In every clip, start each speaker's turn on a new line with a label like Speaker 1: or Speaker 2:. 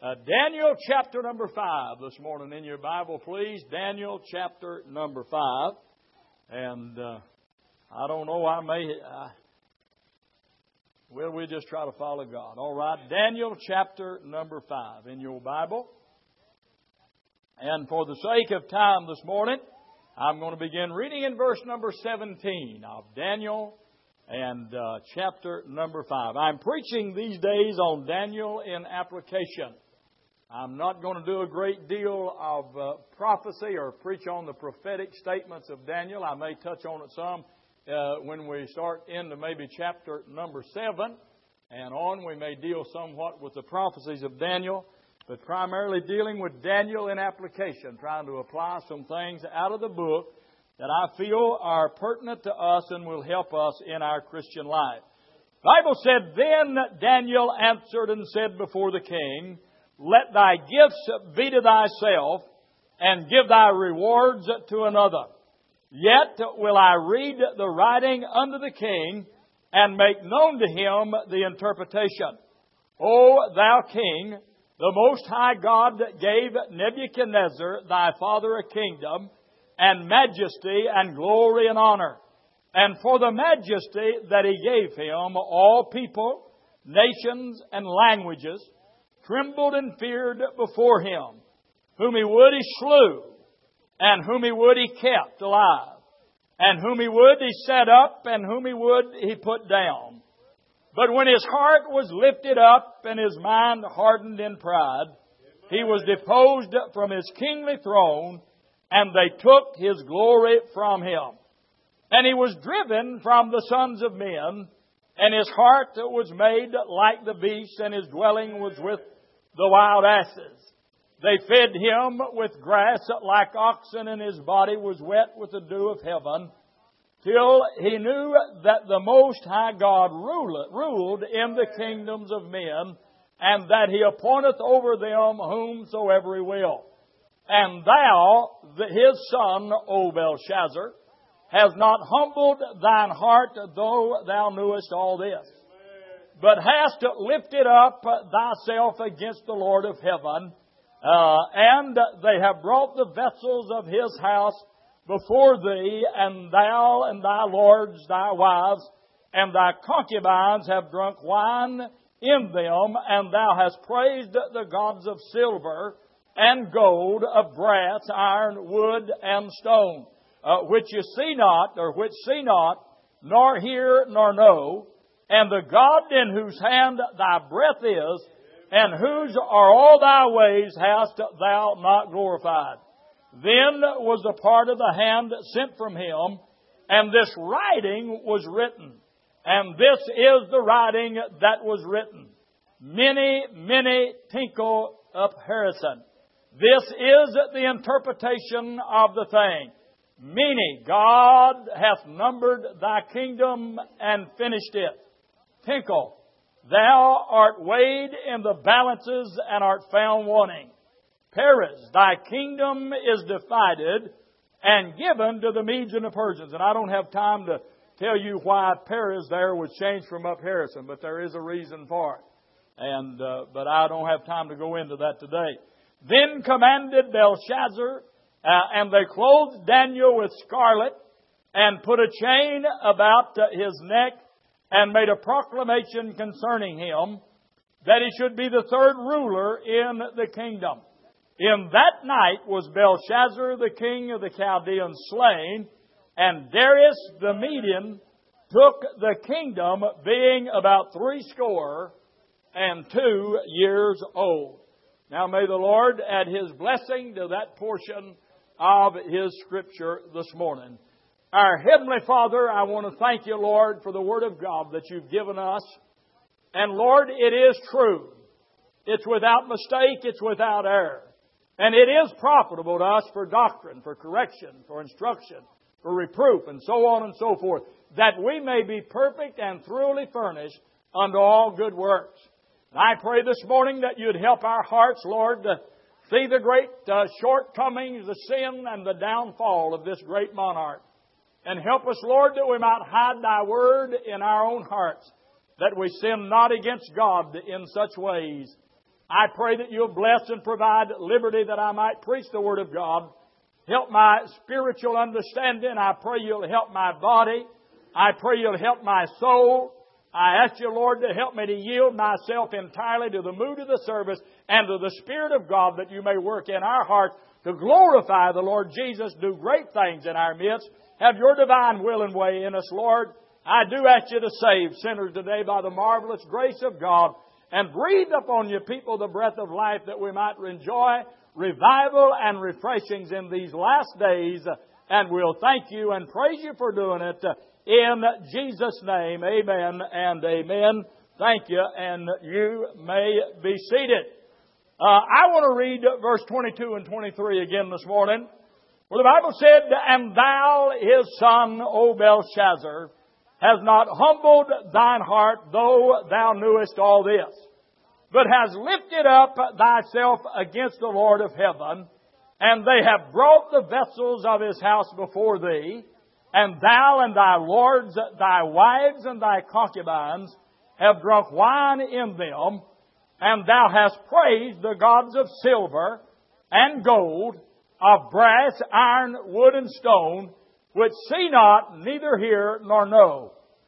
Speaker 1: Daniel chapter number 5 this morning in your Bible, please. Daniel chapter number 5. And I don't know, we'll just try to follow God. All right, Daniel chapter number 5 in your Bible. And for the sake of time this morning, I'm going to begin reading in verse number 17 of Daniel and chapter number 5. I'm preaching these days on Daniel in application. I'm not going to do a great deal of prophecy or preach on the prophetic statements of Daniel. I may touch on it some when we start into maybe chapter number 7 and on. We may deal somewhat with the prophecies of Daniel, but primarily dealing with Daniel in application, trying to apply some things out of the book that I feel are pertinent to us and will help us in our Christian life. The Bible said, "Then Daniel answered and said before the king, Let thy gifts be to thyself, and give thy rewards to another. Yet will I read the writing unto the king, and make known to him the interpretation. O thou king, the Most High God gave Nebuchadnezzar thy father a kingdom, and majesty, and glory, and honor. And for the majesty that he gave him, all people, nations, and languages trembled and feared before him. Whom he would, he slew, and whom he would, he kept alive. And whom he would, he set up, and whom he would, he put down. But when his heart was lifted up, and his mind hardened in pride, he was deposed from his kingly throne, and they took his glory from him. And he was driven from the sons of men, and his heart was made like the beasts, and his dwelling was with the wild asses. They fed him with grass like oxen, and his body was wet with the dew of heaven, till he knew that the Most High God ruled in the kingdoms of men, and that he appointeth over them whomsoever he will. And thou, his son, O Belshazzar, hast not humbled thine heart, though thou knewest all this, but hast lifted up thyself against the Lord of heaven, and they have brought the vessels of his house before thee, and thou and thy lords, thy wives, and thy concubines have drunk wine in them, and thou hast praised the gods of silver and gold, of brass, iron, wood, and stone, which you see not, or which see not, nor hear, nor know, and the God in whose hand thy breath is, and whose are all thy ways, hast thou not glorified. Then was the part of the hand sent from him, and this writing was written. And this is the writing that was written. Mene, mene, tekel, upharsin. This is the interpretation of the thing. Meaning, God hath numbered thy kingdom and finished it. Tekel, thou art weighed in the balances and art found wanting. Peres, thy kingdom is divided and given to the Medes and the Persians. And I don't have time to tell you why Peres there was changed from upharsin, but there is a reason for it. But I don't have time to go into that today. Then commanded Belshazzar, and they clothed Daniel with scarlet, and put a chain about his neck, and made a proclamation concerning him, that he should be the third ruler in the kingdom. In that night was Belshazzar the king of the Chaldeans slain, and Darius the Median took the kingdom, being about 62 years old. Now may the Lord add His blessing to that portion of His Scripture this morning. Our Heavenly Father, I want to thank You, Lord, for the Word of God that You've given us. And Lord, it is true. It's without mistake. It's without error. And it is profitable to us for doctrine, for correction, for instruction, for reproof, and so on and so forth, that we may be perfect and thoroughly furnished unto all good works. And I pray this morning that You'd help our hearts, Lord, to see the great shortcomings, the sin, and the downfall of this great monarch. And help us, Lord, that we might hide Thy Word in our own hearts, that we sin not against God in such ways. I pray that You'll bless and provide liberty that I might preach the Word of God. Help my spiritual understanding. I pray You'll help my body. I pray You'll help my soul. I ask You, Lord, to help me to yield myself entirely to the mood of the service and to the Spirit of God, that You may work in our hearts to glorify the Lord Jesus, do great things in our midst. Have Your divine will and way in us, Lord. I do ask You to save sinners today by the marvelous grace of God, and breathe upon Your people the breath of life, that we might enjoy revival and refreshings in these last days. And we'll thank You and praise You for doing it. In Jesus' name, amen and amen. Thank you, and you may be seated. I want to read verse 22 and 23 again this morning, where the Bible said, "And thou, his son, O Belshazzar, has not humbled thine heart, though thou knewest all this, but has lifted up thyself against the Lord of heaven, and they have brought the vessels of His house before thee, and thou and thy lords, thy wives and thy concubines, have drunk wine in them, and thou hast praised the gods of silver and gold, of brass, iron, wood, and stone, which see not, neither hear, nor know.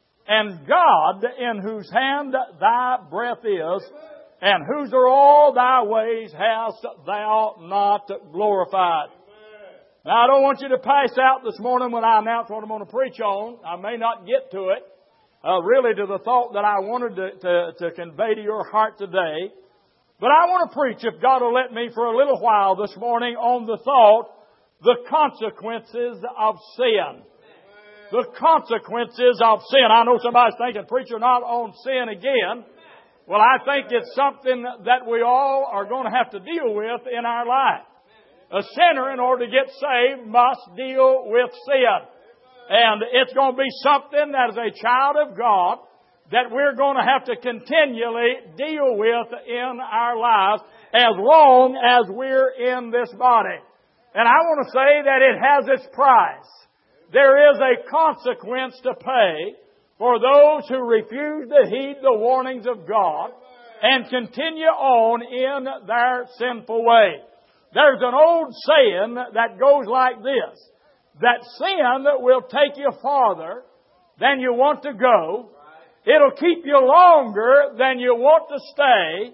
Speaker 1: And God, in whose hand thy breath is, and whose are all thy ways, hast thou not glorified." Now, I don't want you to pass out this morning when I announce what I'm going to preach on. I may not get to it, really to the thought that I wanted to convey to your heart today. But I want to preach, if God will let me, for a little while this morning on the thought, the consequences of sin. The consequences of sin. I know somebody's thinking, "Preacher, not on sin again." Well, I think it's something that we all are going to have to deal with in our life. A sinner, in order to get saved, must deal with sin. And it's going to be something that, as a child of God, that we're going to have to continually deal with in our lives as long as we're in this body. And I want to say that it has its price. There is a consequence to pay for those who refuse to heed the warnings of God and continue on in their sinful way. There's an old saying that goes like this, that sin will take you farther than you want to go. It'll keep you longer than you want to stay,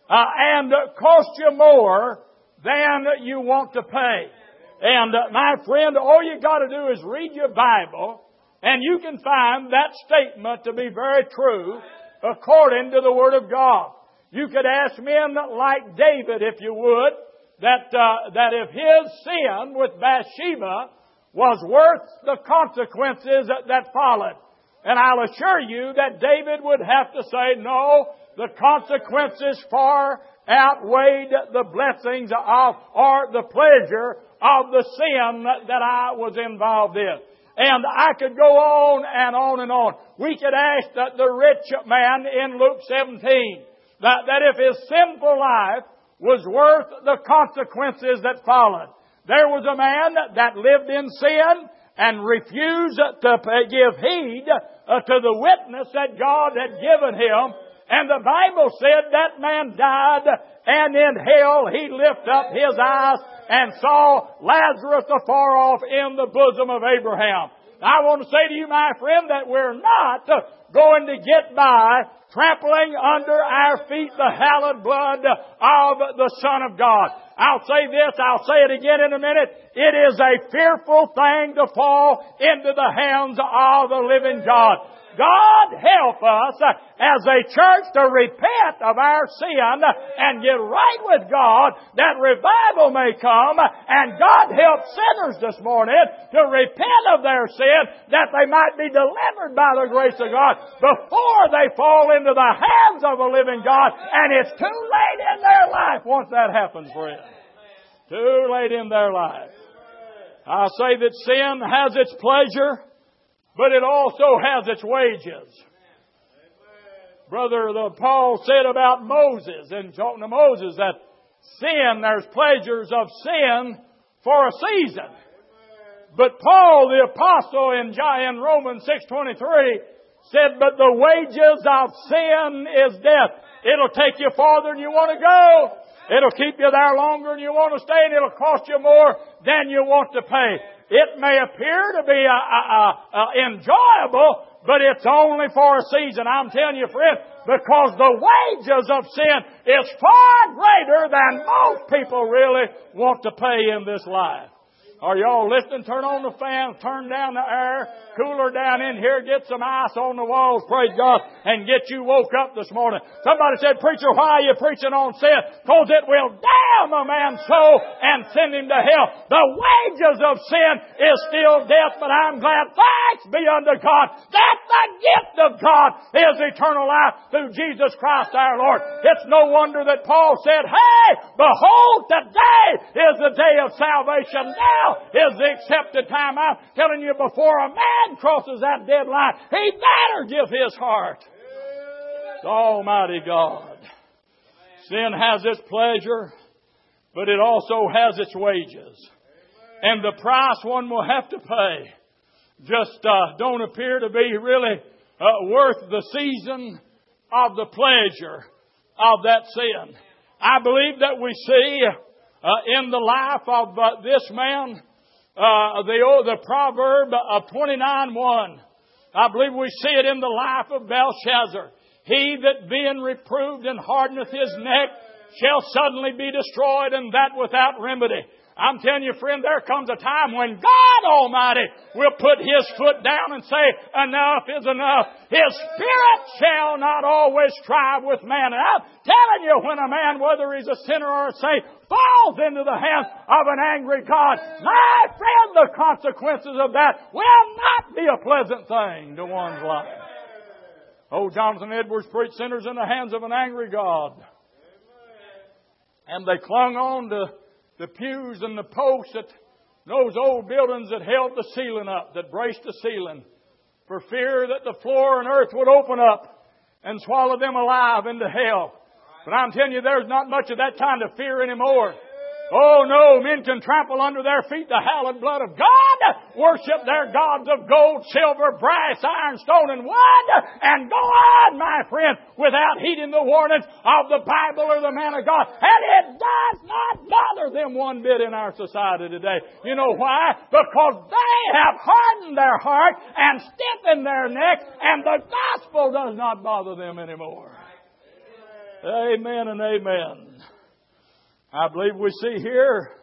Speaker 1: and cost you more than you want to pay. And my friend, all you got to do is read your Bible, and you can find that statement to be very true according to the Word of God. You could ask men like David, if you would, that if his sin with Bathsheba was worth the consequences that followed. And I'll assure you that David would have to say, no, the consequences far outweighed the blessings of, or the pleasure of the sin that I was involved in. And I could go on and on and on. We could ask the rich man in Luke 17 that if his sinful life was worth the consequences that followed. There was a man that lived in sin and refused to give heed to the witness that God had given him. And the Bible said that man died, and in hell he lifted up his eyes and saw Lazarus afar off in the bosom of Abraham. I want to say to you, my friend, that we're not going to get by trampling under our feet the hallowed blood of the Son of God. I'll say this, I'll say it again in a minute. It is a fearful thing to fall into the hands of the living God. God help us as a church to repent of our sin and get right with God, that revival may come, and God help sinners this morning to repent of their sin, that they might be delivered by the grace of God before they fall into the hands of the living God, and it's too late in their life once that happens, friend. Too late in their life. I say that sin has its pleasure, but it also has its wages. Brother Paul said about Moses, in talking to Moses, that sin, there's pleasures of sin for a season. But Paul the apostle in Romans 6:23 said, but the wages of sin is death. It'll take you farther than you want to go. It'll keep you there longer than you want to stay, and it'll cost you more than you want to pay. It may appear to be enjoyable, but it's only for a season. I'm telling you, friend, because the wages of sin is far greater than most people really want to pay in this life. Are y'all listening? Turn on the fan, turn down the air, cooler down in here, get some ice on the walls, praise God, and get you woke up this morning. Somebody said, preacher, why are you preaching on sin? Because it will damn a man's soul and send him to hell. The wages of sin is still death, but I'm glad, thanks be unto God, that the gift of God is eternal life through Jesus Christ our Lord. It's no wonder that Paul said, hey, behold, today is the day of salvation. Now is the accepted time. I'm telling you, before a man crosses that deadline, he better give his heart to Almighty God. Sin has its pleasure, but it also has its wages. And the price one will have to pay just don't appear to be really worth the season of the pleasure of that sin. I believe that we see in the life of this man, the proverb of 29:1. I believe we see it in the life of Belshazzar. He that being reproved and hardeneth his neck shall suddenly be destroyed, and that without remedy. I'm telling you, friend, there comes a time when God Almighty will put His foot down and say, enough is enough. His Spirit shall not always strive with man. And I'm telling you, when a man, whether he's a sinner or a saint, falls into the hands of an angry God, my friend, the consequences of that will not be a pleasant thing to one's life. Oh, Jonathan Edwards preached sinners in the hands of an angry God. And they clung on to the pews and the posts at those old buildings that held the ceiling up, that braced the ceiling, for fear that the floor and earth would open up and swallow them alive into hell. But I'm telling you, there's not much of that kind of fear anymore. Oh no, men can trample under their feet the hallowed blood of God, worship their gods of gold, silver, brass, iron, stone, and wood, and go on, my friend, without heeding the warnings of the Bible or the man of God. And it does not bother them one bit in our society today. You know why? Because they have hardened their heart and stiffened their neck, and the gospel does not bother them anymore. Amen and amen. I believe we see here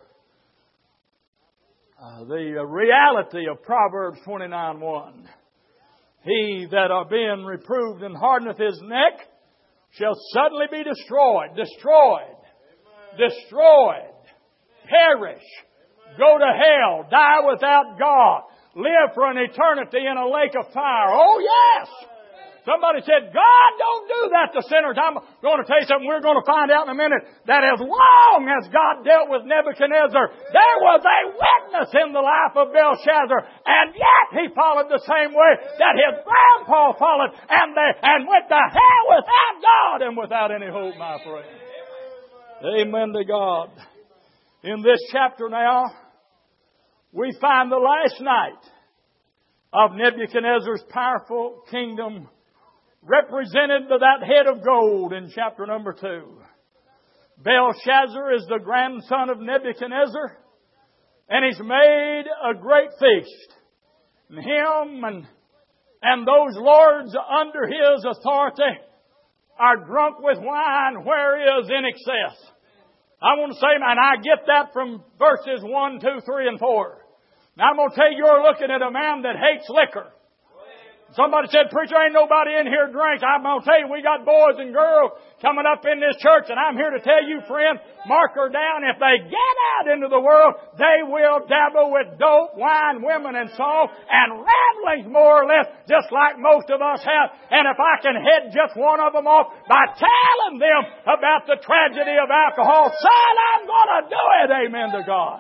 Speaker 1: the reality of Proverbs 29:1. He that are being reproved and hardeneth his neck shall suddenly be destroyed. Destroyed. Destroyed. Perish. Go to hell. Die without God. Live for an eternity in a lake of fire. Oh yes! Somebody said, God don't do that to sinners. I'm going to tell you something we're going to find out in a minute. That as long as God dealt with Nebuchadnezzar, there was a witness in the life of Belshazzar. And yet he followed the same way that his grandpa followed. And went to hell without God and without any hope, my friend. Amen to God. In this chapter now, we find the last night of Nebuchadnezzar's powerful kingdom, represented by that head of gold in chapter number 2. Belshazzar is the grandson of Nebuchadnezzar, and he's made a great feast. And him and those lords under his authority are drunk with wine whereas in excess. I want to say, and I get that from verses 1, 2, 3, and 4. Now I'm going to tell you, you're looking at a man that hates liquor. Somebody said, preacher, ain't nobody in here drinks. I'm going to tell you, we got boys and girls coming up in this church, and I'm here to tell you, friend, mark her down. If they get out into the world, they will dabble with dope, wine, women, and song, and ramblings more or less, just like most of us have. And if I can head just one of them off by telling them about the tragedy of alcohol, son, I'm going to do it. Amen to God.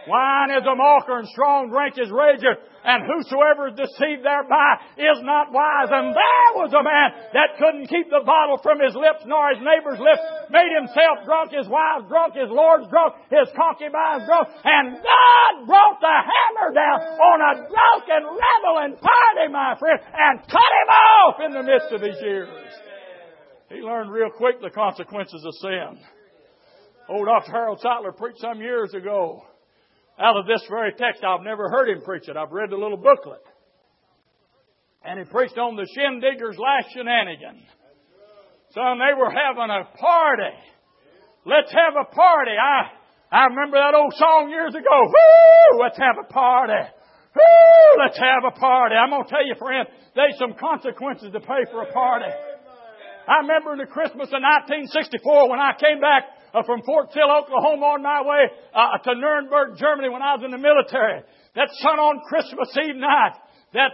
Speaker 1: Wine is a mocker and strong drink is rager, and whosoever is deceived thereby is not wise. And there was a man that couldn't keep the bottle from his lips nor his neighbor's lips, made himself drunk, his wife drunk, his lords drunk, his concubines drunk, and God brought the hammer down on a drunken revel and party, my friend, and cut him off in the midst of his years. He learned real quick the consequences of sin. Old Dr. Harold Sattler preached some years ago out of this very text. I've never heard him preach it. I've read the little booklet. And he preached on the shindigger's last shenanigan. Son, they were having a party. Let's have a party. I remember that old song years ago. Woo! Let's have a party. Woo! Let's have a party. I'm going to tell you, friend, there's some consequences to pay for a party. I remember in the Christmas of 1964 when I came back from Fort Sill, Oklahoma on my way to Nuremberg, Germany when I was in the military. That sun on Christmas Eve night, that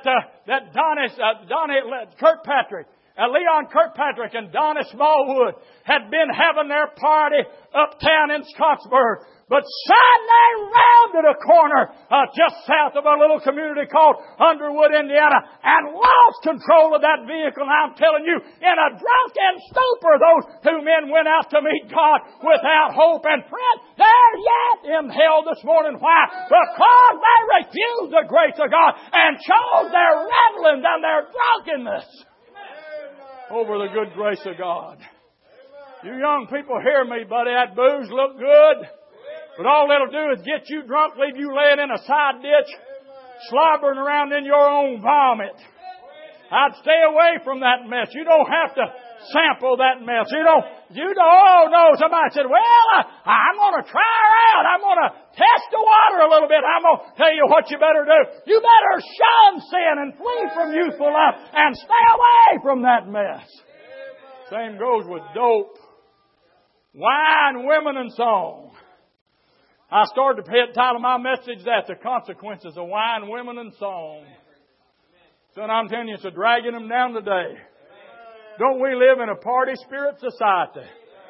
Speaker 1: Leon Kirkpatrick and Donnie Smallwood had been having their party uptown in Scottsburg. But son, they rounded a corner just south of a little community called Underwood, Indiana, and lost control of that vehicle. And I'm telling you, in a drunken stupor, those two men went out to meet God without hope. And friend, they're yet in hell this morning. Why? Because they refused the grace of God and chose their reveling and their drunkenness over the good grace of God. You young people hear me, buddy. That booze look good. But all it'll do is get you drunk, leave you laying in a side ditch, slobbering around in your own vomit. I'd stay away from that mess. You don't have to sample that mess. Oh no, somebody said, well, I'm going to try her out. I'm going to test the water a little bit. I'm going to tell you what you better do. You better shun sin and flee from youthful lust and stay away from that mess. Same goes with dope, wine, women, and song. I started to title my message that, the consequences of wine, women, and song. Son, I'm telling you, it's a dragging them down today. Don't we live in a party spirit society?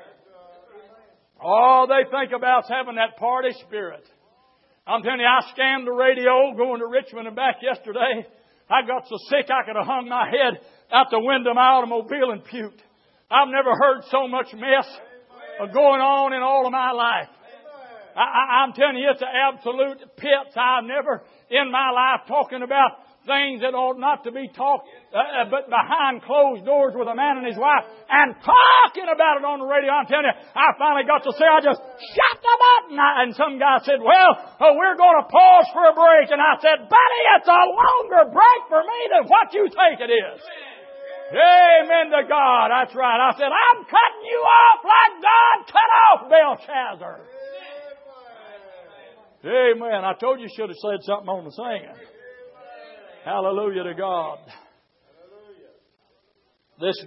Speaker 1: All they think about is having that party spirit. I'm telling you, I scanned the radio going to Richmond and back yesterday. I got so sick I could have hung my head out the window of my automobile and puked. I've never heard so much mess going on in all of my life. I'm telling you, it's an absolute pit. I've never in my life talking about things that ought not to be talked, but behind closed doors with a man and his wife, and talking about it on the radio. I'm telling you, I finally got to say, I just shut the button. And some guy said, well, we're going to pause for a break. And I said, buddy, it's a longer break for me than what you think it is. Amen to God. That's right. I said, I'm cutting you off like God cut off Belshazzar. Amen. I told you should have said something on the singing. Hallelujah to God. This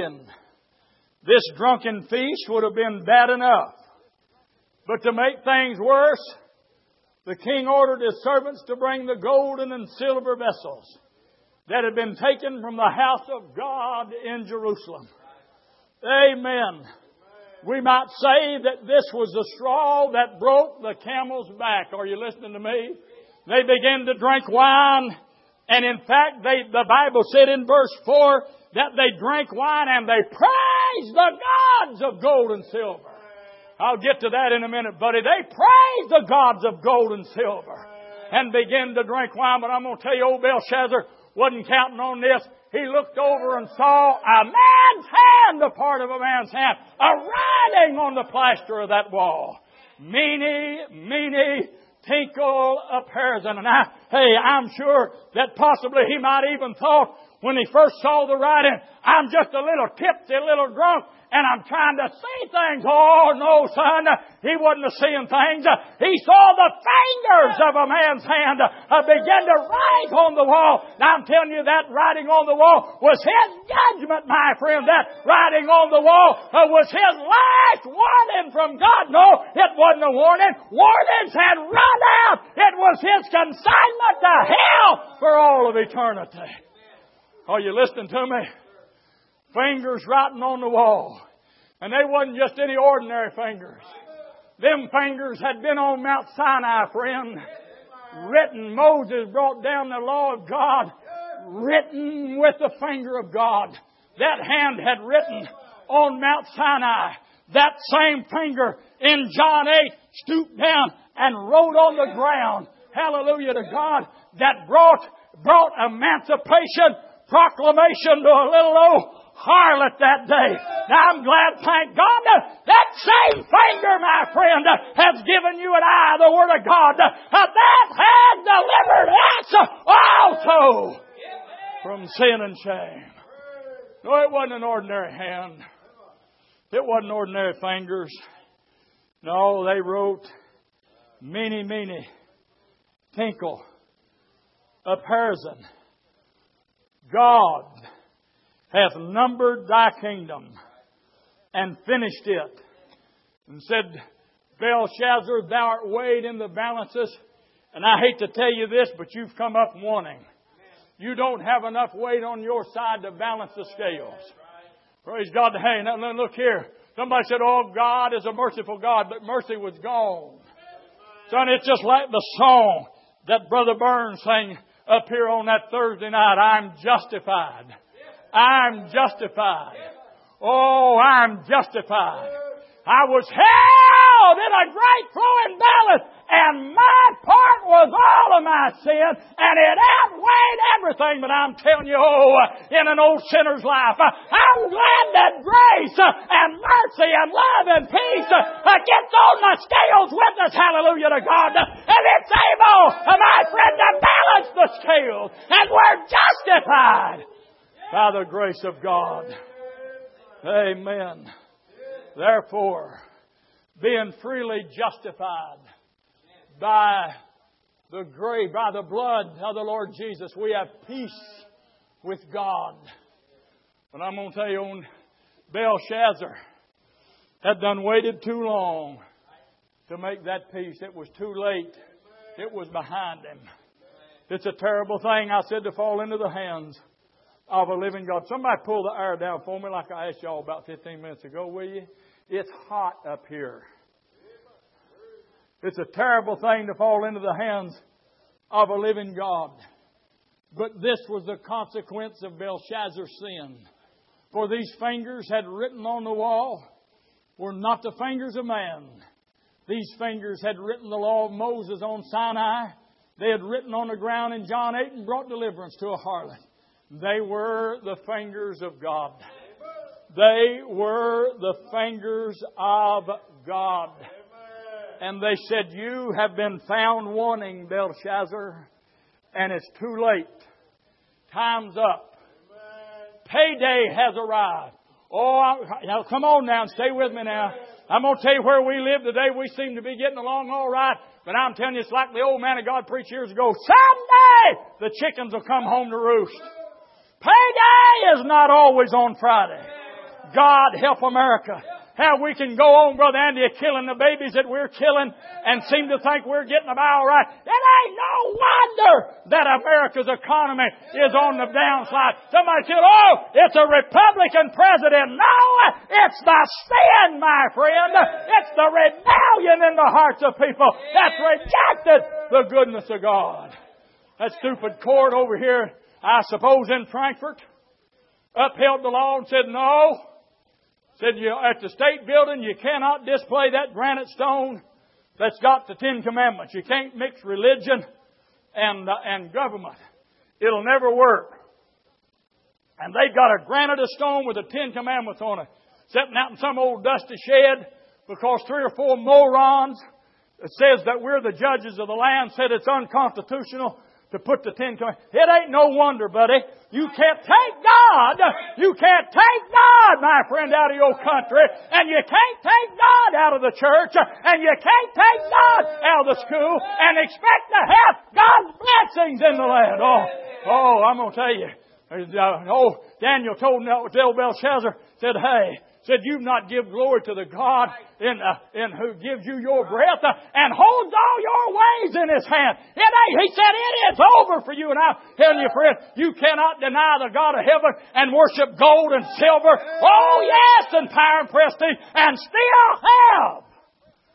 Speaker 1: drunken feast would have been bad enough. But to make things worse, the king ordered his servants to bring the golden and silver vessels that had been taken from the house of God in Jerusalem. Amen. We might say that this was the straw that broke the camel's back. Are you listening to me? They began to drink wine. And in fact, the Bible said in verse 4 that they drank wine and they praised the gods of gold and silver. I'll get to that in a minute, buddy. They praised the gods of gold and silver and began to drink wine. But I'm going to tell you, old Belshazzar wasn't counting on this. He looked over and saw a man's hand, a part of a man's hand, a writing on the plaster of that wall. Meeny, tinkle a parison. And I'm sure that possibly he might even thought when he first saw the writing, I'm just a little tipsy, a little drunk, and I'm trying to see things. Oh, no, son. He wasn't seeing things. He saw the fingers of a man's hand begin to write on the wall. Now, I'm telling you, that writing on the wall was his judgment, my friend. That writing on the wall was his last warning from God. No, it wasn't a warning. Warnings had run out. It was his consignment to hell for all of eternity. Are you listening to me? Fingers writing on the wall. And they wasn't just any ordinary fingers.
Speaker 2: Them fingers had been on Mount Sinai, friend. Written. Moses brought down the law of God. Written with the finger of God. That hand had written on Mount Sinai. That same finger in John 8 stooped down and wrote on the ground. Hallelujah to God. That brought emancipation, proclamation to a little old harlot that day. Now I'm glad, thank God, that same finger, my friend, has given you and I the Word of God. That has delivered us also from sin and shame. No, it wasn't an ordinary hand. It wasn't ordinary fingers. No, they wrote, Mene, Mene, Tekel, Upharsin. God hath numbered thy kingdom and finished it. And said, Belshazzar, thou art weighed in the balances. And I hate to tell you this, but you've come up wanting. You don't have enough weight on your side to balance the scales. Praise God. Hey, now look here. Somebody said, oh, God is a merciful God, but mercy was gone. Son, it's just like the song that Brother Burns sang up here on that Thursday night. I'm justified. I'm justified. Oh, I'm justified. I was held in a great flowing balance, and my part was all of my sin, and it outweighed everything. But I'm telling you, in an old sinner's life, I'm glad that grace and mercy and love and peace gets on the scales with us. Hallelujah to God. And it's able, my friend, to balance the scales, and we're justified by the grace of God. Amen. Therefore, being freely justified by the grace, by the blood of the Lord Jesus, we have peace with God. But I'm going to tell you, Belshazzar had done waited too long to make that peace. It was too late. It was behind him. It's a terrible thing, I said, to fall into the hands of a living God. Somebody pull the air down for me like I asked y'all about 15 minutes ago, will you? It's hot up here. It's a terrible thing to fall into the hands of a living God. But this was the consequence of Belshazzar's sin. For these fingers had written on the wall were not the fingers of man. These fingers had written the law of Moses on Sinai. They had written on the ground in John 8 and brought deliverance to a harlot. They were the fingers of God. They were the fingers of God. And they said, you have been found wanting, Belshazzar, and it's too late. Time's up. Payday has arrived. Oh, now come on now and stay with me now. I'm going to tell you where we live today. We seem to be getting along all right. But I'm telling you, it's like the old man of God preached years ago. Someday the chickens will come home to roost. Payday is not always on Friday. God help America. How we can go on, Brother Andy, killing the babies that we're killing and seem to think we're getting about all right. It ain't no wonder that America's economy is on the downslide. Somebody said, oh, it's a Republican president. No, it's the sin, my friend. It's the rebellion in the hearts of people that's rejected the goodness of God. That stupid court over here, I suppose in Frankfurt, upheld the law and said, no. Said, at the state building, you cannot display that granite stone that's got the Ten Commandments. You can't mix religion and government. It'll never work. And they've got a granite stone with the Ten Commandments on it, sitting out in some old dusty shed because 3 or 4 morons that says that we're the judges of the land said it's unconstitutional to put the Ten Commandments. It ain't no wonder, buddy. You can't take God. You can't take God, my friend, out of your country. And you can't take God out of the church. And you can't take God out of the school and expect to have God's blessings in the land. Oh, I'm going to tell you. Daniel told Belshazzar, said, hey, said, you've not give glory to the God in who gives you your breath and holds all your ways in His hand. He said, it is over for you. And I'm telling you, friend, you cannot deny the God of heaven and worship gold and silver. Oh, yes, and power and prestige, and still have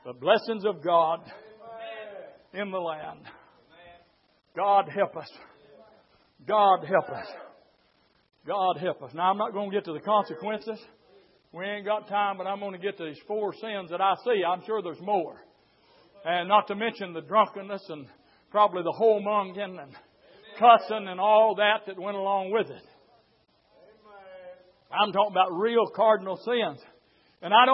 Speaker 2: the blessings of God in the land. God help us. God help us. God help us. Now, I'm not going to get to the consequences. We ain't got time, but I'm going to get to these 4 sins that I see. I'm sure there's more. And not to mention the drunkenness and probably the whoremongering and cussing and all that went along with it. I'm talking about real cardinal sins. And I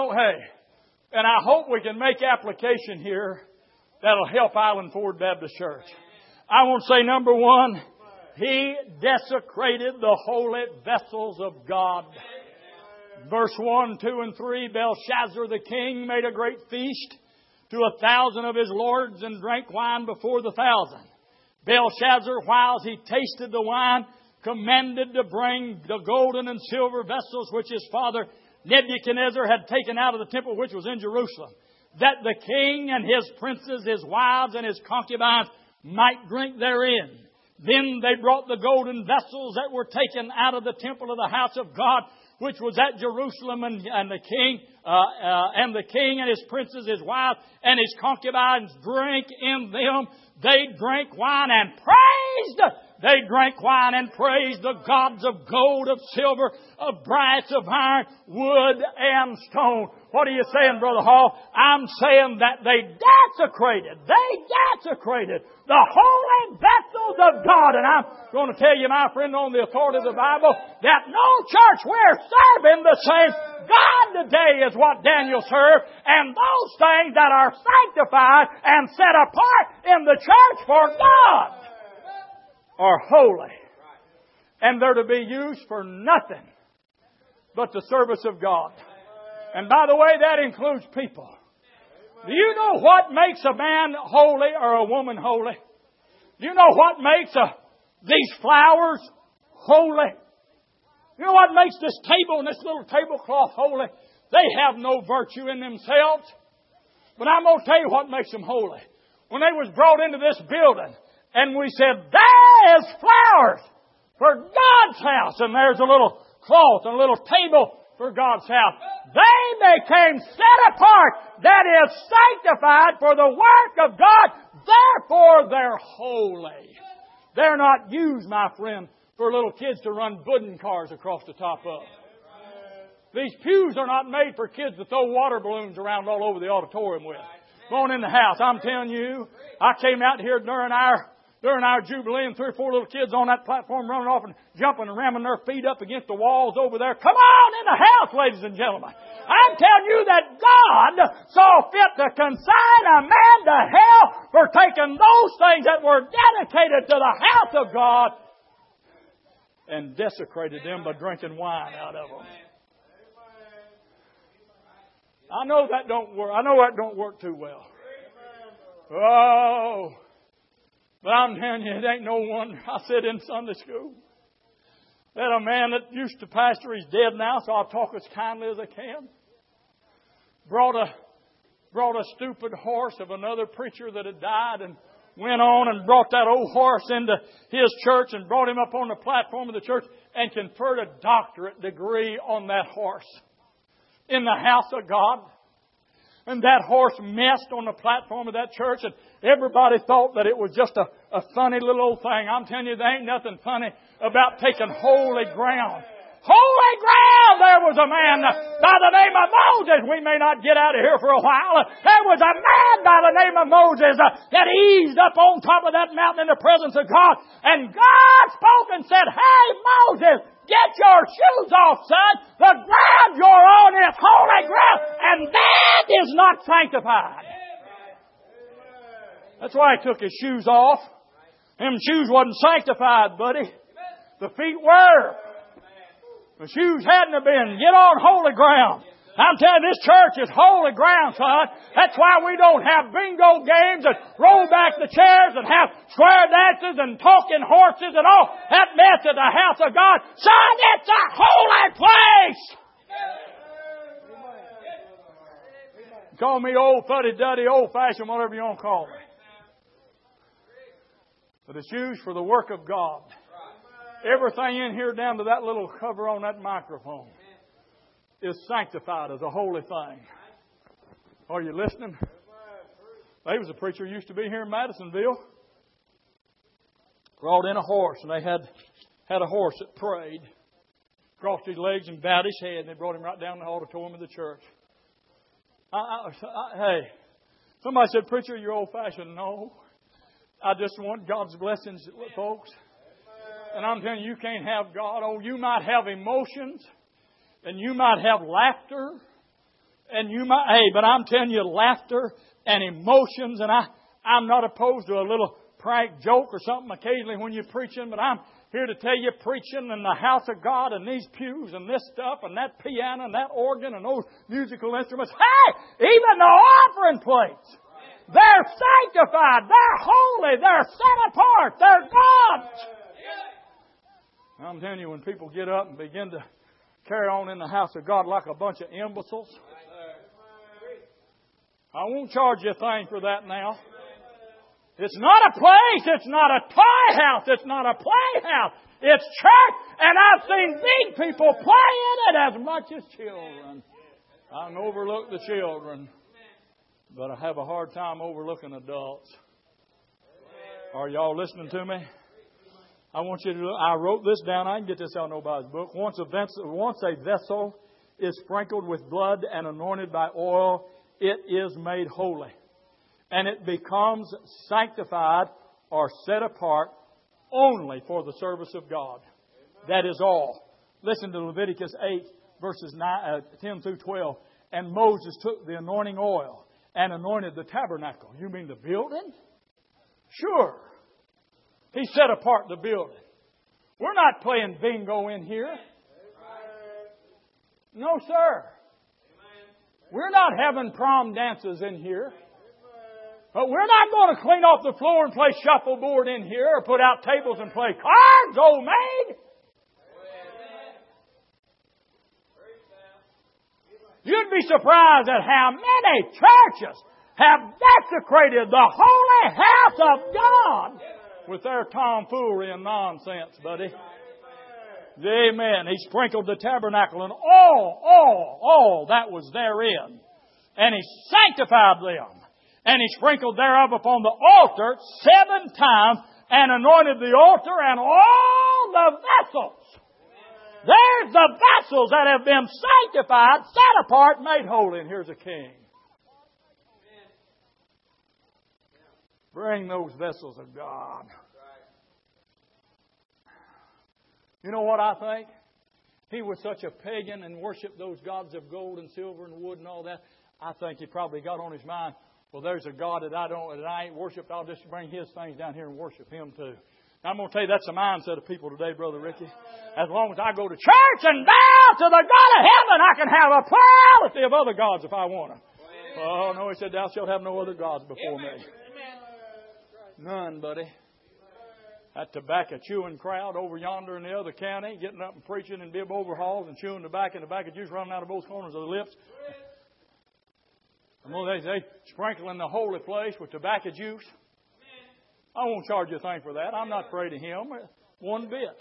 Speaker 2: hope we can make application here that'll help Island Ford Baptist Church. I want to say, number 1, He desecrated the holy vessels of God. Verse 1, 2, and 3, Belshazzar the king made a great feast to 1,000 of his lords and drank wine before the 1,000. Belshazzar, whiles he tasted the wine, commanded to bring the golden and silver vessels which his father Nebuchadnezzar had taken out of the temple which was in Jerusalem, that the king and his princes, his wives, and his concubines might drink therein. Then they brought the golden vessels that were taken out of the temple of the house of God, which was at Jerusalem, and the king and his princes, his wives, and his concubines drank in them. They drank wine and praised. They drank wine and praised the gods of gold, of silver, of brass, of iron, wood, and stone. What are you saying, Brother Hall? I'm saying that they desecrated the holy vessels of God. And I'm going to tell you, my friend, on the authority of the Bible, that no church we're serving the same God today is what Daniel served. And those things that are sanctified and set apart in the church for God are holy. And they're to be used for nothing but the service of God. And by the way, that includes people. Do you know what makes a man holy or a woman holy? Do you know what makes these flowers holy? You know what makes this table and this little tablecloth holy? They have no virtue in themselves. But I'm going to tell you what makes them holy. When they was brought into this building, and we said, there is flowers for God's house. And there's a little cloth and a little table for God's house. They became set apart. That is sanctified for the work of God. Therefore, they're holy. They're not used, my friend, for little kids to run pudding cars across the top of. These pews are not made for kids to throw water balloons around all over the auditorium with. Going in the house, I'm telling you, I came out here during our Jubilee, and 3 or 4 little kids on that platform running off and jumping and ramming their feet up against the walls over there. Come on in the house, ladies and gentlemen. I'm telling you that God saw fit to consign a man to hell for taking those things that were dedicated to the house of God and desecrated them by drinking wine out of them. I know that don't work. I know that don't work too well. Oh. But I'm telling you, it ain't no wonder. I said in Sunday school that a man that used to pastor, he's dead now, so I'll talk as kindly as I can, brought a stupid horse of another preacher that had died and went on and brought that old horse into his church and brought him up on the platform of the church and conferred a doctorate degree on that horse in the house of God. And that horse messed on the platform of that church, and everybody thought that it was just a funny little old thing. I'm telling you, there ain't nothing funny about taking holy ground. Holy ground! There was a man by the name of Moses. We may not get out of here for a while. There was a man by the name of Moses that eased up on top of that mountain in the presence of God. And God spoke and said, "Hey, Moses, get your shoes off, son. The ground you're on is holy ground, and that is not sanctified." That's why he took his shoes off. Them shoes wasn't sanctified, buddy. The feet were. The shoes hadn't have been. Get on holy ground. I'm telling you, this church is holy ground, son. That's why we don't have bingo games and roll back the chairs and have square dances and talking horses and all that mess at the house of God. Son, it's a holy place. Call me old fuddy-duddy, old-fashioned, whatever you want to call me. But it's used for the work of God. Everything in here down to that little cover on that microphone is sanctified as a holy thing. Are you listening?
Speaker 1: There was a preacher who used to be here in Madisonville. Brought in a horse, and they had a horse that prayed. Crossed his legs and bowed his head, and they brought him right down the auditorium of the church. Hey, somebody said, "Preacher, you're old-fashioned." No. I just want God's blessings, folks. And I'm telling you, you can't have God. Oh, you might have emotions, and you might have laughter, and you might, but I'm telling you, laughter and emotions, and I'm not opposed to a little prank joke or something occasionally when you're preaching, but I'm here to tell you, preaching in the house of God and these pews and this stuff and that piano and that organ and those musical instruments. Hey, even the offering plates. They're sanctified. They're holy. They're set apart. They're God's. I'm telling you, when people get up and begin to carry on in the house of God like a bunch of imbeciles, I won't charge you a thing for that now. It's not a place. It's not a toy house. It's not a playhouse. It's church. And I've seen big people play in it as much as children. I can overlook the children, but I have a hard time overlooking adults. Are y'all listening to me? I want you to. I wrote this down. I can get this out of nobody's book. Once a vessel is sprinkled with blood and anointed by oil, it is made holy. And it becomes sanctified or set apart only for the service of God. That is all. Listen to Leviticus 8, verses 10 through 12. And Moses took the anointing oil and anointed the tabernacle. You mean the building? Sure. He set apart the building. We're not playing bingo in here. No, sir. We're not having prom dances in here. But we're not going to clean off the floor and play shuffleboard in here or put out tables and play cards, old maid. You'd be surprised at how many churches have desecrated the holy house of God with their tomfoolery and nonsense, buddy. Amen. He sprinkled the tabernacle and all that was therein. And He sanctified them. And He sprinkled thereof upon the altar 7 times and anointed the altar and all the vessels. There's the vessels that have been sanctified, set apart, made holy. And here's a king. Bring those vessels of God. You know what I think? He was such a pagan and worshipped those gods of gold and silver and wood and all that. I think he probably got on his mind, well, there's a God that I ain't worshipped. I'll just bring His things down here and worship Him too. Now, I'm going to tell you that's the mindset of people today, Brother Ricky. As long as I go to church and bow to the God of heaven, I can have a plurality of other gods if I want to. Oh, no, He said, thou shalt have no other gods before me. None, buddy. That tobacco chewing crowd over yonder in the other county, getting up and preaching in bib overhauls and chewing tobacco juice running out of both corners of the lips. And they sprinkling the holy place with tobacco juice. I won't charge you a thing for that. I'm not afraid of Him one bit.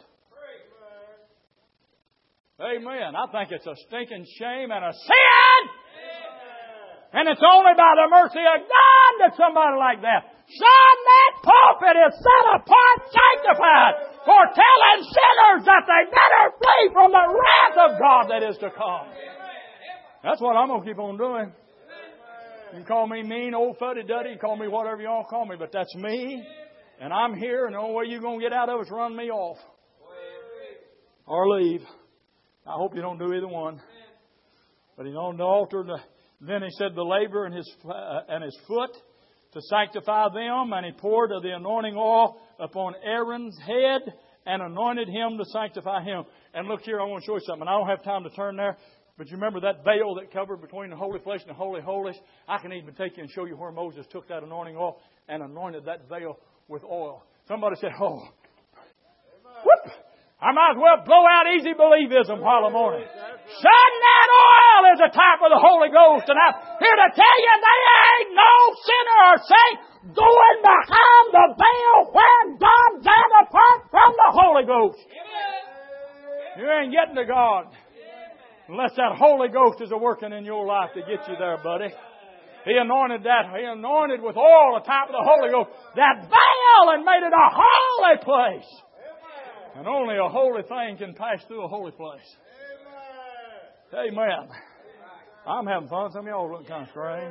Speaker 1: Amen. I think it's a stinking shame and a sin. And it's only by the mercy of God that somebody like that. Son, that pulpit is set apart, sanctified for telling sinners that they better flee from the wrath of God that is to come. That's what I'm going to keep on doing. You can call me mean, old fuddy-duddy, you can call me whatever you want to call me, but that's me. And I'm here, and the only way you're going to get out of it is run me off. Or leave. I hope you don't do either one. But He's on the altar, then He said the labor and his foot to sanctify them, and He poured of the anointing oil upon Aaron's head and anointed him to sanctify him. And look here, I want to show you something. I don't have time to turn there, but you remember that veil that covered between the holy place and the holy holies? I can even take you and show you where Moses took that anointing oil and anointed that veil with oil. Somebody said, oh, whoop! I might as well blow out easy believism while I'm on it. Son, that oil is a type of the Holy Ghost. And I'm here to tell you there ain't no sinner or saint going behind the veil where God's set apart from the Holy Ghost. You ain't getting to God unless that Holy Ghost is a working in your life to get you there, buddy.
Speaker 2: He anointed with oil, the type of the Holy Ghost, that veil, and made it a holy place. And only a holy thing can pass through a holy place. Amen. I'm having fun. Some of y'all look kind of strange.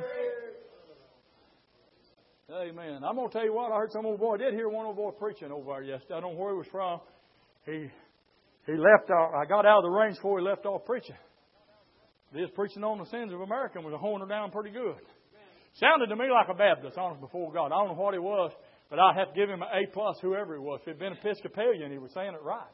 Speaker 2: Amen. I'm going to tell you what. I heard some old boy. I did hear one old boy preaching over there yesterday. I don't know where he was from. He left. I got out of the range before he left off preaching. He was preaching on the sins of America and was honing her down pretty good. Sounded to me like a Baptist, honest before God. I don't know what he was, but I'd have to give him an A+, whoever he was. If he'd been Episcopalian, he was saying it right.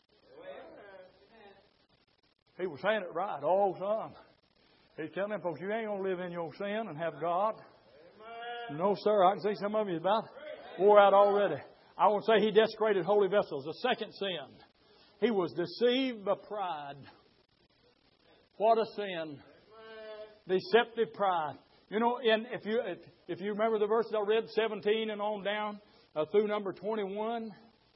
Speaker 2: He was saying it right. Oh, son. He's telling them folks, you ain't going to live in your sin and have God. No, sir. I can see some of you about wore out already. I want to say he desecrated holy vessels. The second sin. He was deceived by pride. What a sin. Deceptive pride. You know, if you remember the verses I read, 17 and on down through number 21,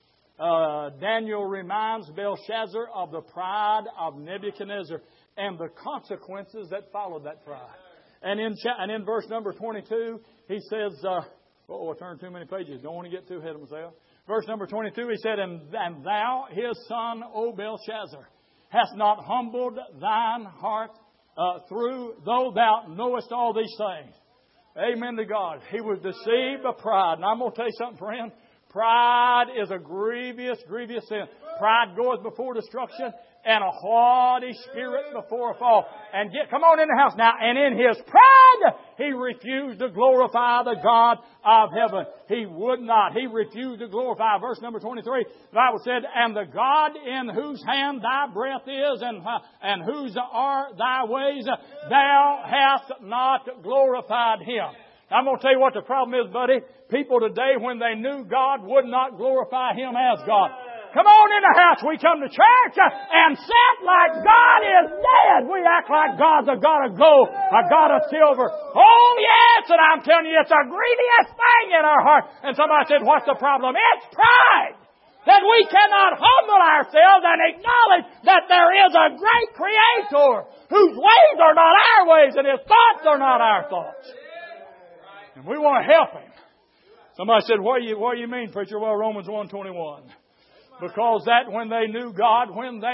Speaker 2: Daniel reminds Belshazzar of the pride of Nebuchadnezzar and the consequences that followed that pride. And in verse number 22, he says, I turned too many pages. Don't want to get too ahead of myself. Verse number 22, he said, And thou, his son, O Belshazzar, hast not humbled thine heart though thou knowest all these things. Amen to God. He was deceived by pride. And I'm going to tell you something, friend. Pride is a grievous, grievous sin. Pride goeth before destruction, and a haughty spirit before a fall. And come on in the house now. And in his pride, he refused to glorify the God of heaven. He would not. He refused to glorify. Verse number 23, the Bible said, And the God in whose hand thy breath is, and whose are thy ways, thou hast not glorified him. I'm going to tell you what the problem is, buddy. People today, when they knew God, would not glorify him as God. Come on in the house. We come to church and sit like God is dead. We act like God's a God of gold, a God of silver. Oh, yes, and I'm telling you, it's a grievous thing in our heart. And somebody said, what's the problem? It's pride. That we cannot humble ourselves and acknowledge that there is a great Creator whose ways are not our ways and His thoughts are not our thoughts. And we want to help Him. Somebody said, what do you mean, preacher? Well, Romans 1:21. Because that when they knew God,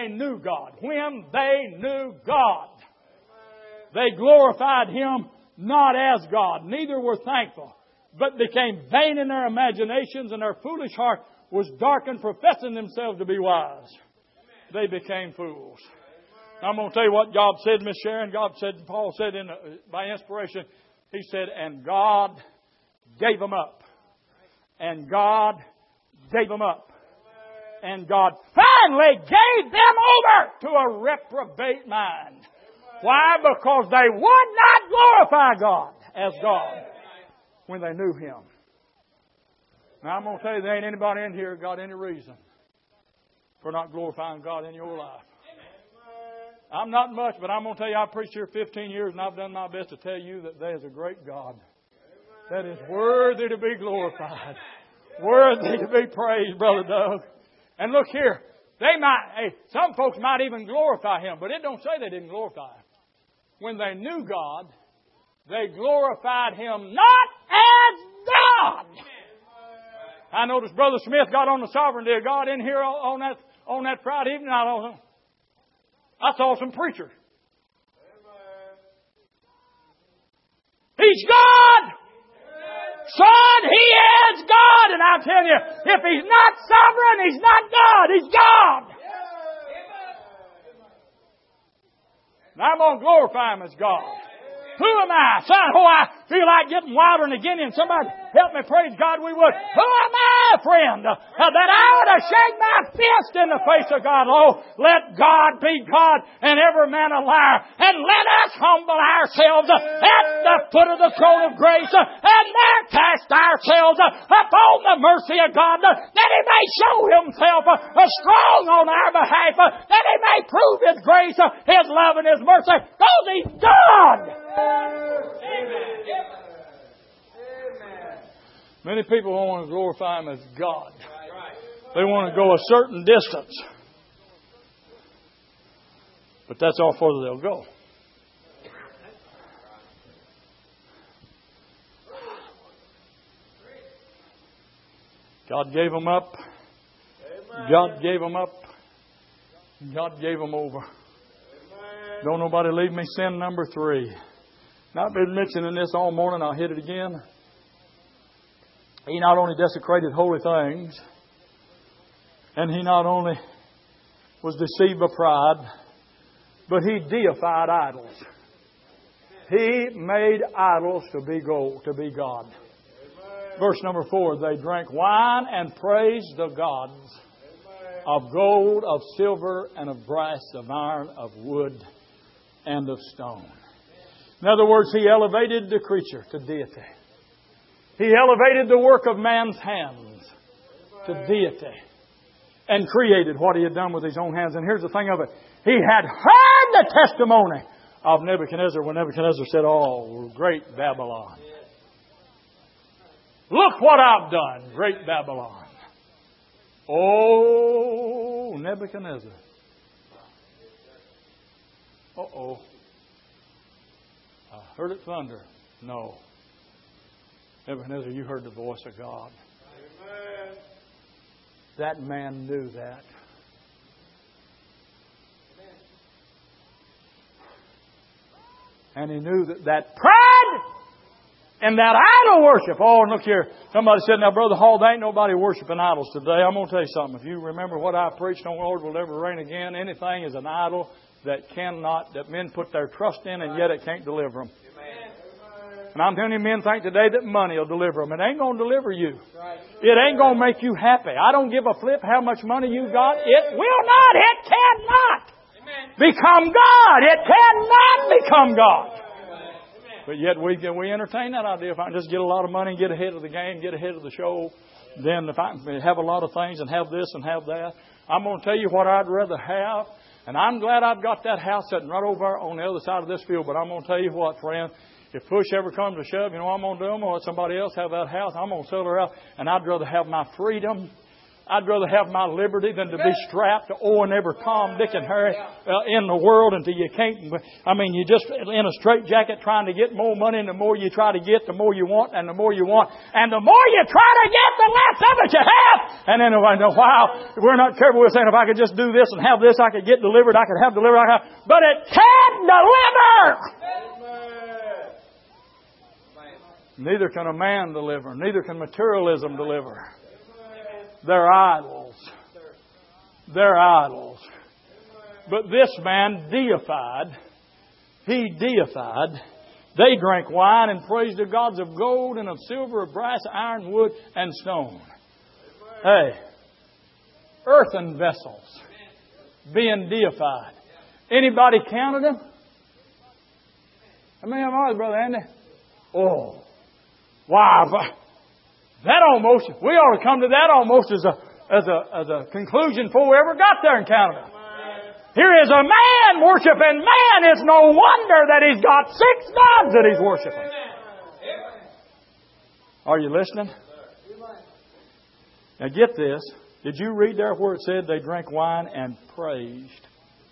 Speaker 2: they glorified Him not as God, neither were thankful, but became vain in their imaginations, and their foolish heart was darkened, professing themselves to be wise. They became fools. Now, I'm going to tell you what God said, Miss Sharon. Paul said by inspiration, he said, and God gave them up. And God gave them up. And God finally gave them over to a reprobate mind. Why? Because they would not glorify God as God when they knew Him. Now I'm going to tell you, there ain't anybody in here got any reason for not glorifying God in your life. I'm not much, but I'm going to tell you, I've preached here 15 years and I've done my best to tell you that there is a great God that is worthy to be glorified. Worthy to be praised, Brother Doug. And look here, some folks might even glorify Him, but it don't say they didn't glorify Him. When they knew God, they glorified Him not as God. I noticed Brother Smith got on the sovereignty of God in here on that Friday evening. I saw some preachers. He's God! Son, He is God. And I'm telling you, if He's not sovereign, He's not God. He's God. And I'm going to glorify Him as God. Who am I? Son, I feel like getting wilder and again. And somebody help me, praise God, we would. Who am I, friend, that I ought to shake my fist in the face of God? Oh, let God be God and every man a liar. And let us humble ourselves at the foot of the throne of grace and there cast ourselves upon the mercy of God, that He may show Himself strong on our behalf, that He may prove His grace, His love, and His mercy, because He's God. Amen. Many people want to glorify Him as God. They want to go a certain distance. But that's all further they'll go.
Speaker 1: God gave them up. God gave them up. God gave them over. Don't nobody leave me. Sin number 3. Now, I've been mentioning this all morning. I'll hit it again. He not only desecrated holy things, and he not only was deceived by pride, but he deified idols. He made idols to be God. Verse number 4, they drank wine and praised the gods of gold, of silver, and of brass, of iron, of wood, and of stone. In other words, he elevated the creature to deity. He elevated the work of man's hands to deity and created what he had done with his own hands. And here's the thing of it. He had heard the testimony of Nebuchadnezzar when Nebuchadnezzar said, "Oh, great Babylon. Look what I've done, great Babylon." Oh, Nebuchadnezzar. Uh-oh. I heard it thunder. No. Nebuchadnezzar, you heard the voice of God. Amen. That man knew that. And he knew that pride and that idol worship. Oh, and look here. Somebody said, "Now, Brother Hall, there ain't nobody worshiping idols today." I'm going to tell you something. If you remember what I preached on, Lord will never reign again. Anything is an idol that men put their trust in, and yet it can't deliver them. And I'm telling you, men think today that money will deliver them. It ain't going to deliver you. It ain't going to make you happy. I don't give a flip how much money you got. It will not. It cannot become God. It cannot become God. But yet we entertain that idea. If I can just get a lot of money and get ahead of the game, get ahead of the show, then if I can have a lot of things and have this and have that, I'm going to tell you what I'd rather have. And I'm glad I've got that house sitting right over on the other side of this field. But I'm going to tell you what, friend. If push ever comes to shove, you know what I'm going to do? I'm going to let somebody else have that house. I'm going to sell her out. And I'd rather have my freedom. I'd rather have my liberty than to be strapped to owing every Tom, Dick, and Harry in the world until you can't. I mean, you're just in a straitjacket trying to get more money, and the more you try to get, the more you want, and the more you want. And the more you try to get, the less of it you have. And then in a while, if we're not careful, we're saying, if I could just do this and have this, I could get delivered, I could have delivered. But it can't deliver. Neither can a man deliver. Neither can materialism deliver. They're idols. They're idols. But this man deified. He deified. They drank wine and praised the gods of gold and of silver, of brass, iron, wood, and stone. Hey, earthen vessels being deified. Anybody counted them? I mean, I'm always, Brother Andy. Oh. Wow, that almost, we ought to come to that almost as a conclusion before we ever got there in Canada. Here is a man worshiping man. It's no wonder that he's got 6 gods that he's worshiping. Are you listening? Now get this. Did you read there where it said they drank wine and praised?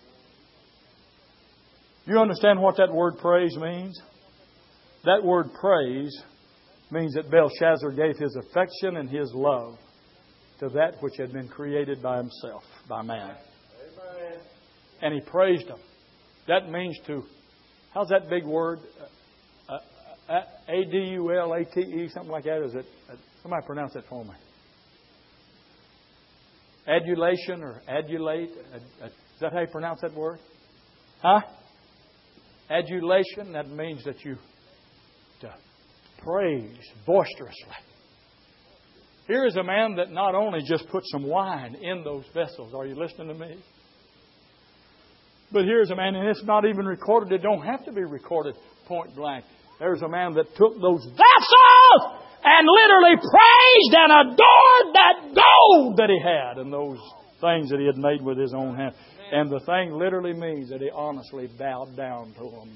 Speaker 1: You understand what that word praise means? That word praise means that Belshazzar gave his affection and his love to that which had been created by himself, by man. Amen. And he praised him. That means to, how's that big word? A-D-U-L-A-T-E, something like that. Is it? Somebody pronounce that for me. Adulation or adulate. Is that how you pronounce that word? Huh? Adulation, that means that you praise boisterously. Here is a man that not only just put some wine in those vessels. Are you listening to me? But here's a man, and it's not even recorded. It don't have to be recorded point blank. There's a man that took those vessels and literally praised and adored that gold that he had and those things that he had made with his own hand. And the thing literally means that he honestly bowed down to them.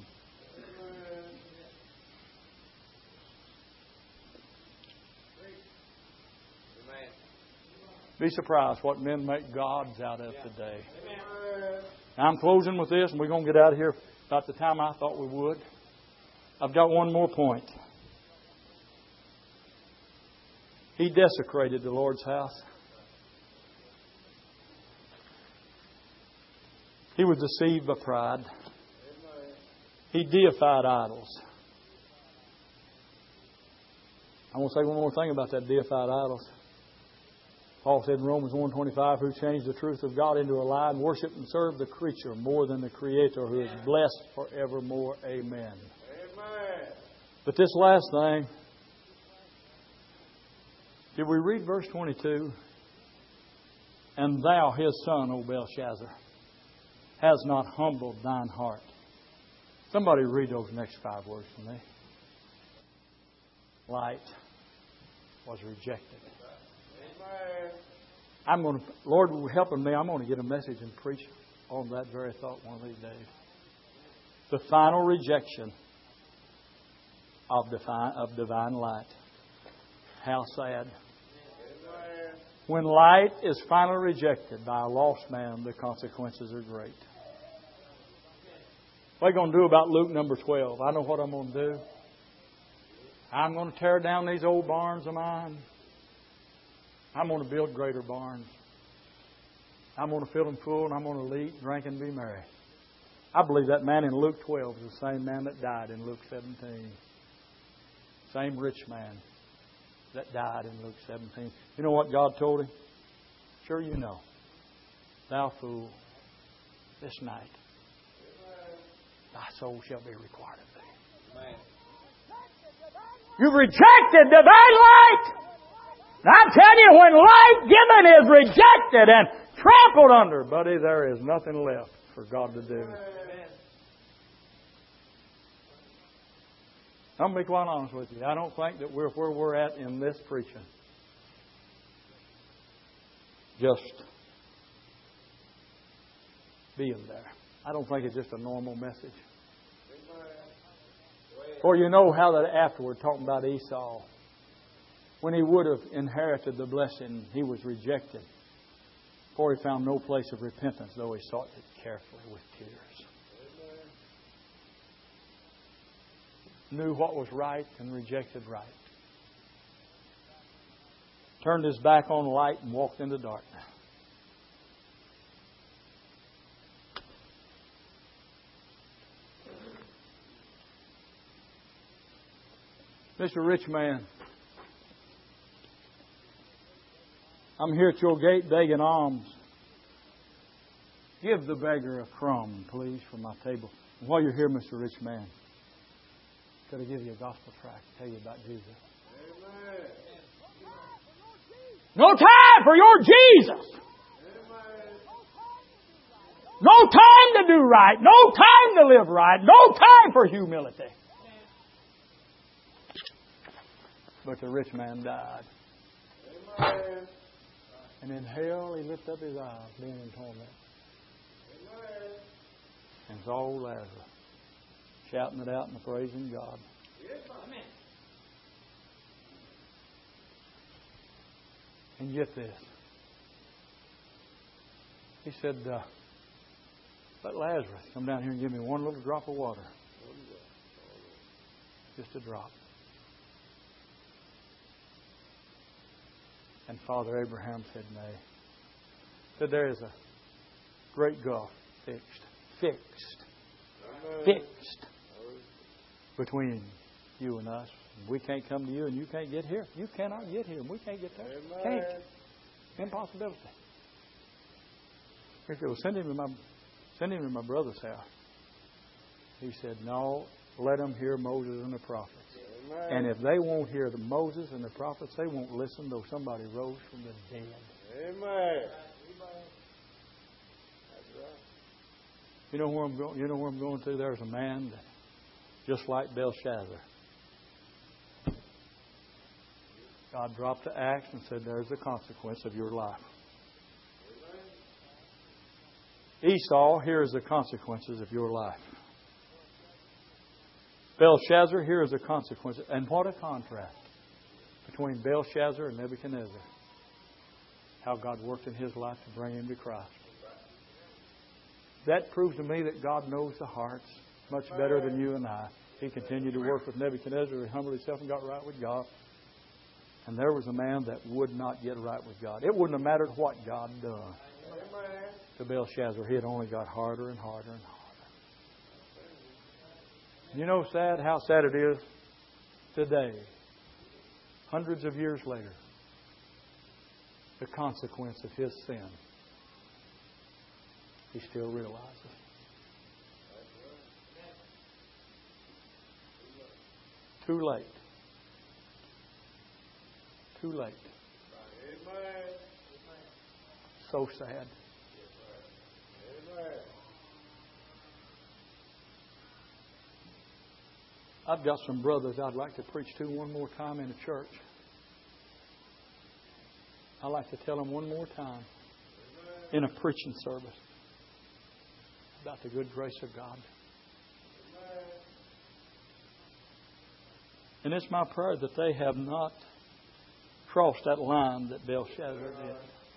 Speaker 1: Be surprised what men make gods out of today. Now, I'm closing with this, and we're going to get out of here about the time I thought we would. I've got one more point. He desecrated the Lord's house. He was deceived by pride. He deified idols. I want to say one more thing about that deified idols. Paul said in Romans 1:25, who changed the truth of God into a lie and worshiped and served the creature more than the Creator, who is blessed forevermore. Amen. Amen. But this last thing, did we read verse 22? And thou, his son, O Belshazzar, has not humbled thine heart. Somebody read those next 5 words for me. Light was rejected. Lord, helping me, I'm going to get a message and preach on that very thought one of these days. The final rejection of divine light. How sad. When light is finally rejected by a lost man, the consequences are great. What are you going to do about Luke number 12? I know what I'm going to do. I'm going to tear down these old barns of mine. I'm going to build greater barns. I'm going to fill them full, and I'm going to eat, drink, and be merry. I believe that man in Luke 12 is the same man that died in Luke 17. Same rich man that died in Luke 17. You know what God told him? Sure you know. Thou fool, this night thy soul shall be required of thee. Amen. You've rejected divine light. And I tell you, when light given is rejected and trampled under, buddy, there is nothing left for God to do. I'm going to be quite honest with you. I don't think that we're where we're at in this preaching. Just being there. I don't think it's just a normal message. For you know how that afterward, talking about Esau, when he would have inherited the blessing, he was rejected. For he found no place of repentance, though he sought it carefully with tears. Knew what was right and rejected right. Turned his back on light and walked into darkness. Mr. Rich Man, I'm here at your gate begging alms. Give the beggar a crumb, please, from my table. And while you're here, Mr. Rich Man, could I give you a gospel tract to tell you about Jesus? Amen. No time for your Jesus. Amen. No time to do right. No time to live right. No time for humility. But the rich man died. Amen. And in hell he lifted up his eyes, being in torment. Amen. And saw old Lazarus shouting it out and praising God. Amen. And get this. He said, let Lazarus come down here and give me one little drop of water. Just a drop. And Father Abraham said, nay. Said, there is a great gulf fixed between you and us. We can't come to you and you can't get here. You cannot get here and we can't get there. Can't. Impossibility. He said, well, send him to my brother's house. He said, no, let them hear Moses and the prophets. Amen. And if they won't hear the Moses and the prophets, they won't listen though somebody rose from the dead. Amen. You know where I'm going? You know where I'm going to? There's a man that, just like Belshazzar. God dropped the axe and said, there's the consequence of your life. Esau, here is the consequences of your life. Belshazzar, here is the consequences. And what a contrast between Belshazzar and Nebuchadnezzar. How God worked in his life to bring him to Christ. That proves to me that God knows the hearts much better than you and I. He continued to work with Nebuchadnezzar. He humbled himself and got right with God. And there was a man that would not get right with God. It wouldn't have mattered what God done to Belshazzar. He had only got harder and harder and harder. You know how sad it is today, hundreds of years later, the consequence of his sin. He still realizes. Too late. Too late. So sad. I've got some brothers I'd like to preach to one more time in a church. I'd like to tell them one more time in a preaching service about the good grace of God. And it's my prayer that they have not crossed that line that Belshazzar did.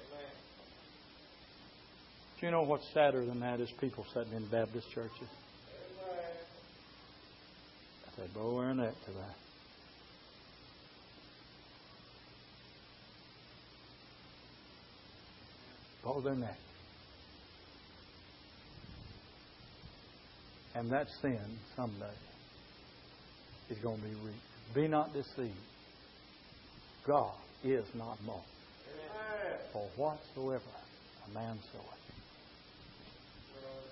Speaker 1: Do you know what's sadder than that is people sitting in Baptist churches. They bow their neck to that. Bow their neck. And that sin someday is going to be reaped. Be not deceived. God is not mocked. For whatsoever a man soweth,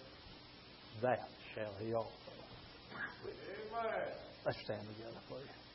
Speaker 1: that shall he also. Let's stand together, please.